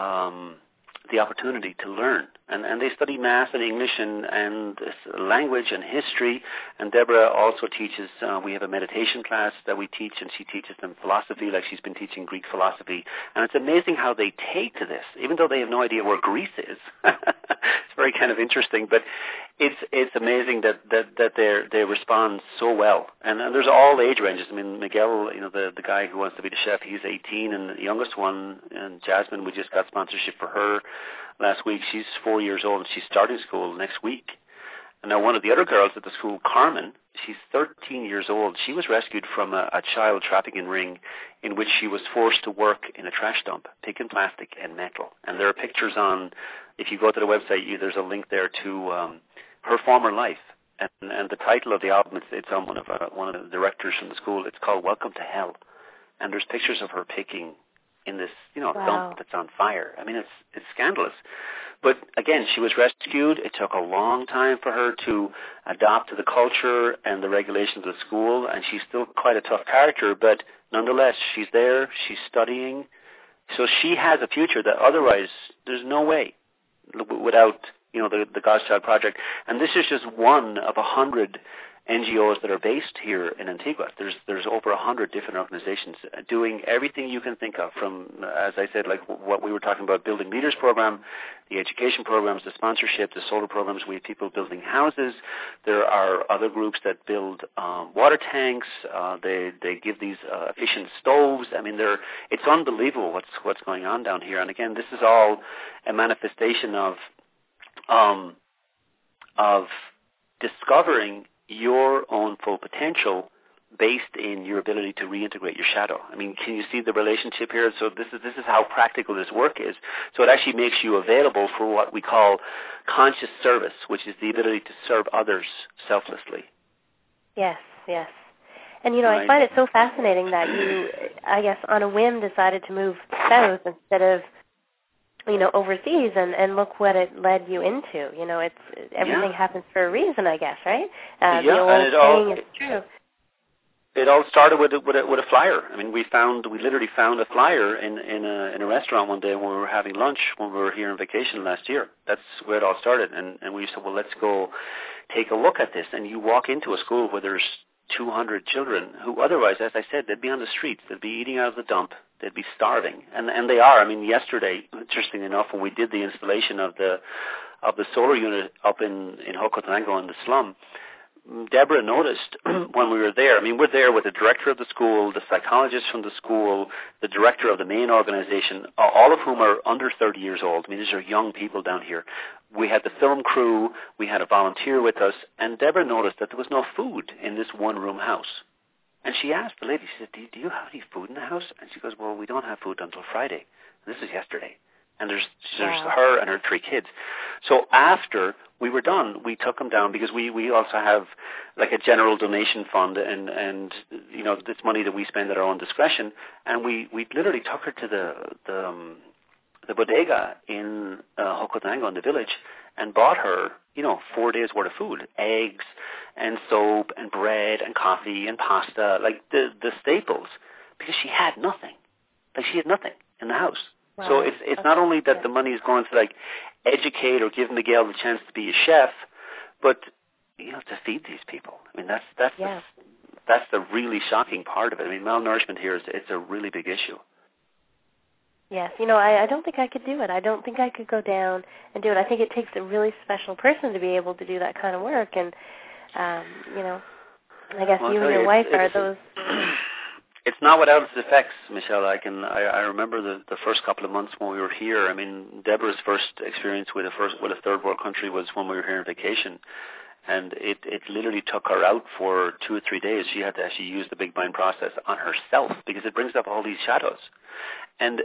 the opportunity to learn. And they study math and English and language and history. And Deborah also teaches, we have a meditation class that we teach, and she teaches them philosophy, like she's been teaching Greek philosophy. And it's amazing how they take to this, even though they have no idea where Greece is. It's very kind of interesting, but it's amazing that they respond so well. And there's all age ranges. Miguel, the guy who wants to be the chef, he's 18, and the youngest one, and Jasmine, we just got sponsorship for her last week. She's 4 years old, and she's starting school next week. And now one of the other girls at the school, Carmen, she's 13 years old. She was rescued from a child trafficking ring in which she was forced to work in a trash dump, picking plastic and metal. And there are pictures on, if you go to the website, there's a link there to her former life. And the title of the album, it's on one of the directors from the school. It's called Welcome to Hell. And there's pictures of her picking in this, dump that's on fire. It's scandalous. But again, she was rescued. It took a long time for her to adapt to the culture and the regulations of the school, and she's still quite a tough character, but nonetheless, she's there, she's studying. So she has a future that otherwise there's no way without, the God's Child Project. And this is just one of 100 NGOs that are based here in Antigua. There's over 100 different organizations doing everything you can think of, from, as I said, like what we were talking about, Building Leaders program, the education programs, the sponsorship, the solar programs. We have people building houses. There are other groups that build water tanks. They give these efficient stoves. I mean, it's unbelievable what's going on down here. And again, this is all a manifestation of discovering your own full potential based in your ability to reintegrate your shadow. I mean, can you see the relationship here? So this is how practical this work is. So it actually makes you available for what we call conscious service, which is the ability to serve others selflessly. Yes, yes. And, right. I find it so fascinating that you, I guess, on a whim decided to move south instead of overseas, and look what it led you into. It's everything happens for a reason, I guess, right? The old saying is true. It all started with a flyer. I mean, we literally found a flyer in a restaurant one day when we were having lunch when we were here on vacation last year. That's where it all started, and we said, well, let's go take a look at this. And you walk into a school where there's 200 children who otherwise, as I said, they'd be on the streets, they'd be eating out of the dump, they'd be starving, and they are. I mean, yesterday, interestingly enough, when we did the installation of the solar unit up in Hocotenango in the slum, Deborah noticed when we were there. I mean, we're there with the director of the school, the psychologist from the school, the director of the main organization, all of whom are under 30 years old. I mean, these are young people down here. We had the film crew, we had a volunteer with us, and Deborah noticed that there was no food in this one-room house. And she asked the lady, she said, do you have any food in the house? And she goes, well, we don't have food until Friday. And this is yesterday. And there's her and her 3 kids. So after we were done, we took them down because we also have like a general donation fund and this money that we spend at our own discretion. And we literally took her to the bodega in Hocotenango in the village and bought her, 4 days worth of food, eggs and soap and bread and coffee and pasta, like the staples, because she had nothing. Like she had nothing in the house. Wow. So it's not only that the money is going to like educate or give Miguel the chance to be a chef, but to feed these people. I mean that's the really shocking part of it. I mean, malnourishment here it's a really big issue. Yes, I don't think I could do it. I don't think I could go down and do it. I think it takes a really special person to be able to do that kind of work. And I guess you and your wife are those. It's not without its effects, Michelle. I remember the first couple of months when we were here. I mean, Deborah's first experience with a third world country was when we were here on vacation, and it literally took her out for 2 or 3 days. She had to actually use the big mind process on herself because it brings up all these shadows. And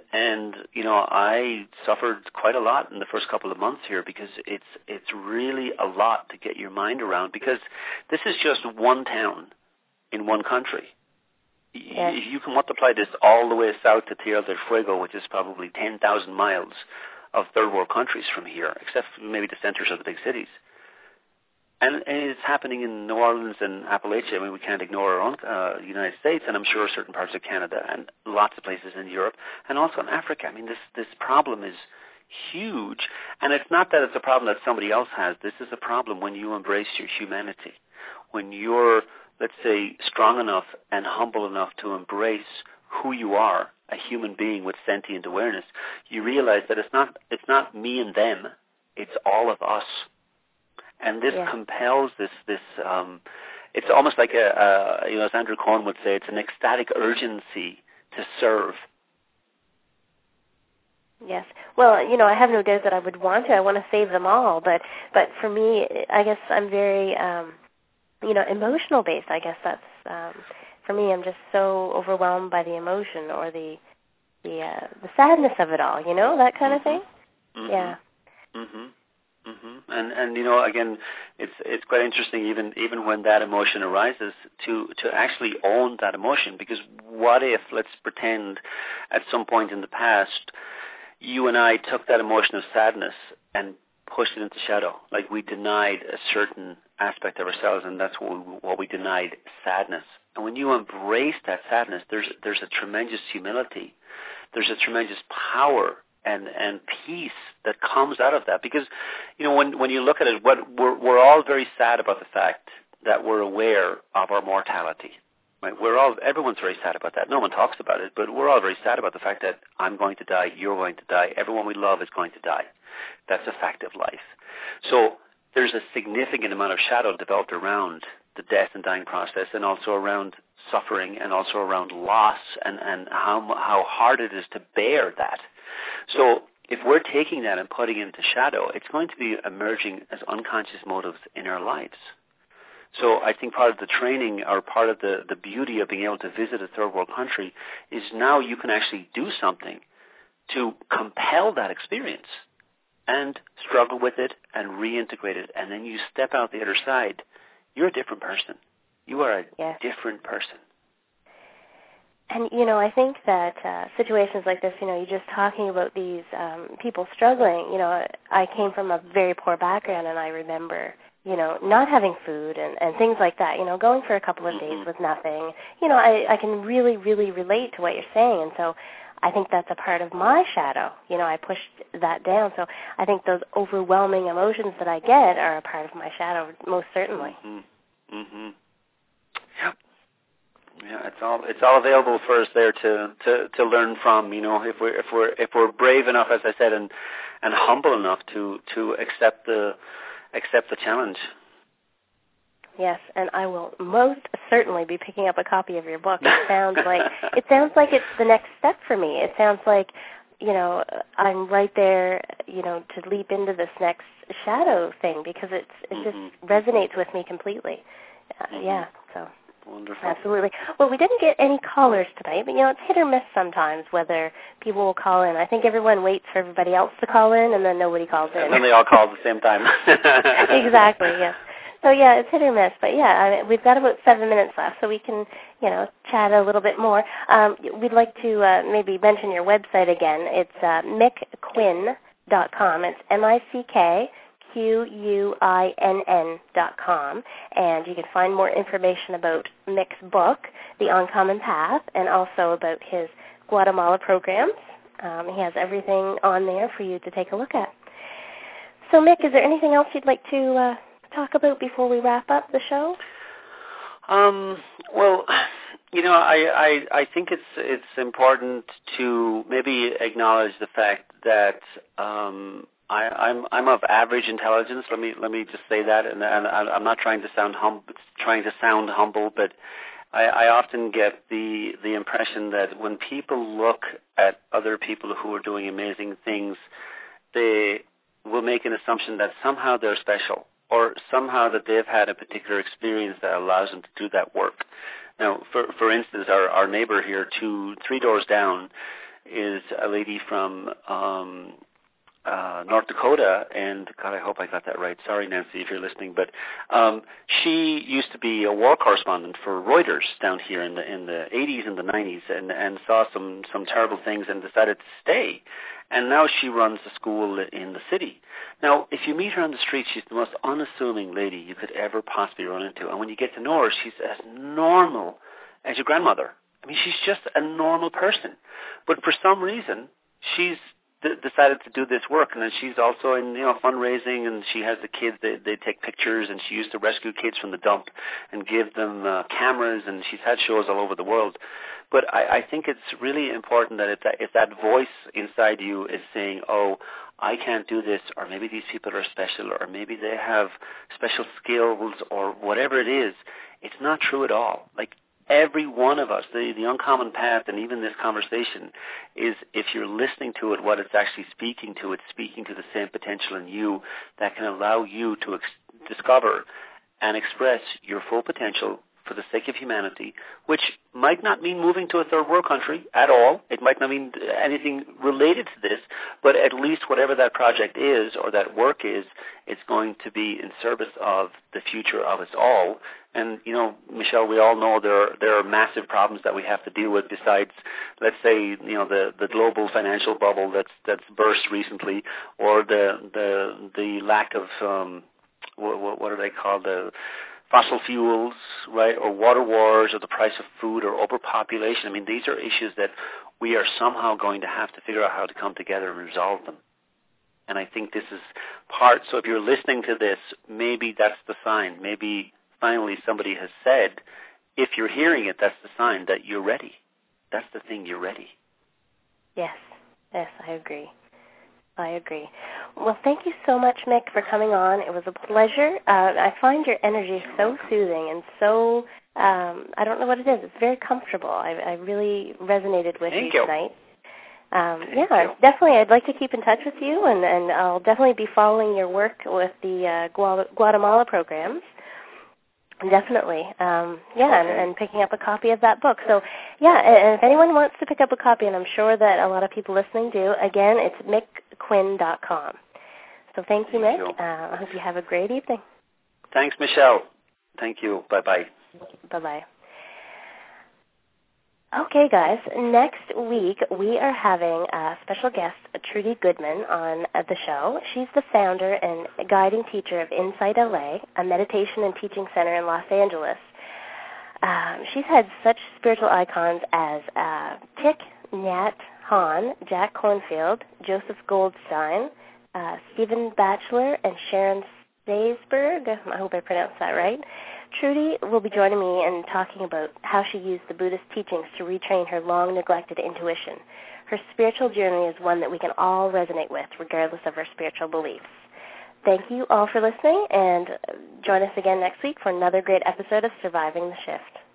I suffered quite a lot in the first couple of months here because it's really a lot to get your mind around, because this is just one town in one country. Yes. You can multiply this all the way south to Tierra del Fuego, which is probably 10,000 miles of third world countries from here, except maybe the centers of the big cities. And it's happening in New Orleans and Appalachia. I mean, we can't ignore our own United States, and I'm sure certain parts of Canada and lots of places in Europe, and also in Africa. I mean, this problem is huge. And it's not that it's a problem that somebody else has. This is a problem when you embrace your humanity, when you're, let's say, strong enough and humble enough to embrace who you are, a human being with sentient awareness. You realize that it's not me and them, it's all of us. And this compels this it's almost like as Andrew Cohen would say, it's an ecstatic urgency to serve. Yes. Well, I have no doubt that I would want to. I want to save them all. But for me, I guess I'm very, emotional based. I guess that's, for me, I'm just so overwhelmed by the emotion or the sadness of it all, that kind of thing. Mm-hmm. Yeah. Mm-hmm. Mm-hmm. And again, it's quite interesting even when that emotion arises to actually own that emotion, because what if, let's pretend at some point in the past you and I took that emotion of sadness and pushed it into shadow. Like we denied a certain aspect of ourselves, and that's what we denied, sadness. And when you embrace that sadness, there's a tremendous humility. There's a tremendous power and peace that comes out of that. Because, when you look at it, we're all very sad about the fact that we're aware of our mortality. Right? Everyone's very sad about that. No one talks about it, but we're all very sad about the fact that I'm going to die, you're going to die, everyone we love is going to die. That's a fact of life. So there's a significant amount of shadow developed around the death and dying process, and also around suffering, and also around loss, and how hard it is to bear that. So if we're taking that and putting it into shadow, it's going to be emerging as unconscious motives in our lives. So I think part of the training, or part of the beauty of being able to visit a third world country, is now you can actually do something to compel that experience and struggle with it and reintegrate it, and then you step out the other side. You're a different person. You are a different person. And, I think that situations like this, you're just talking about these people struggling. I came from a very poor background, and I remember, not having food and things like that, going for a couple of days with nothing. I can really, really relate to what you're saying. And so I think that's a part of my shadow. I pushed that down. So I think those overwhelming emotions that I get are a part of my shadow, most certainly. Yep. Yeah, it's all available for us there to learn from. If we're brave enough, as I said, and humble enough to accept the challenge. Yes, and I will most certainly be picking up a copy of your book. It sounds like it's the next step for me. It sounds like, I'm right there, to leap into this next shadow thing, because it just resonates with me completely. So wonderful. Absolutely. Well, we didn't get any callers tonight, but it's hit or miss sometimes whether people will call in. I think everyone waits for everybody else to call in, and then nobody calls in. And then they all call at the same time. Exactly. Yes. So it's hit or miss, but we've got about 7 minutes left, so we can chat a little bit more. We'd like to maybe mention your website again. It's mickquinn.com. It's MICKQUINN.com, and you can find more information about Mick's book, The Uncommon Path, and also about his Guatemala programs. He has everything on there for you to take a look at. So, Mick, is there anything else you'd like to talk about before we wrap up the show? Well, I think it's important to maybe acknowledge the fact that I'm of average intelligence. Let me just say that, and I'm not trying to sound humble, but I often get the impression that when people look at other people who are doing amazing things, they will make an assumption that somehow they're special, or somehow that they've had a particular experience that allows them to do that work. Now, for instance, our neighbor here, 3 doors down, is a lady from North Dakota, and God, I hope I got that right. Sorry, Nancy, if you're listening, but she used to be a war correspondent for Reuters down here in the 80s and the 90s, and saw some terrible things and decided to stay. And now she runs a school in the city. Now, if you meet her on the street, she's the most unassuming lady you could ever possibly run into. And when you get to know her, she's as normal as your grandmother. I mean, she's just a normal person. But for some reason, she's decided to do this work, and then she's also in fundraising, and she has the kids. They take pictures, and she used to rescue kids from the dump and give them cameras, and she's had shows all over the world. But I think it's really important that if that voice inside you is saying, "Oh, I can't do this," or maybe these people are special, or maybe they have special skills, or whatever it is, it's not true at all. Like, every one of us, the Uncommon Path, and even this conversation, is, if you're listening to it, what it's actually speaking to, it's speaking to the same potential in you that can allow you to discover and express your full potential for the sake of humanity, which might not mean moving to a third world country at all. It might not mean anything related to this, but at least whatever that project is or that work is, it's going to be in service of the future of us all. And, you know, Michelle, we all know there are massive problems that we have to deal with besides, let's say, you know, the global financial bubble that's burst recently, or the lack of what are they called, the fossil fuels, right, or water wars, or the price of food, or overpopulation. I mean, these are issues that we are somehow going to have to figure out how to come together and resolve them. And I think this is part. So if you're listening to this, maybe that's the sign. Maybe finally somebody has said, if you're hearing it, that's the sign that you're ready. That's the thing, you're ready. Yes, I agree. Well, thank you so much, Mick, for coming on. It was a pleasure. I find your energy so soothing and so, I don't know what it is. It's very comfortable. I really resonated with you tonight. Definitely. I'd like to keep in touch with you, and I'll definitely be following your work with the Guatemala programs. Definitely. And picking up a copy of that book. So, and if anyone wants to pick up a copy, and I'm sure that a lot of people listening do, again, it's mickquinn.com. So thank you, Mick. I hope you have a great evening. Thanks, Michelle. Thank you. Bye-bye. Bye-bye. Okay, guys, next week we are having a special guest, Trudy Goodman, on the show. She's the founder and guiding teacher of Insight LA, a meditation and teaching center in Los Angeles. She's had such spiritual icons as Thich Nhat Hanh, Jack Kornfield, Joseph Goldstein, Stephen Batchelor, and Sharon Staysberg. I hope I pronounced that right. Trudy will be joining me and talking about how she used the Buddhist teachings to retrain her long-neglected intuition. Her spiritual journey is one that we can all resonate with, regardless of our spiritual beliefs. Thank you all for listening, and join us again next week for another great episode of Surviving the Shift.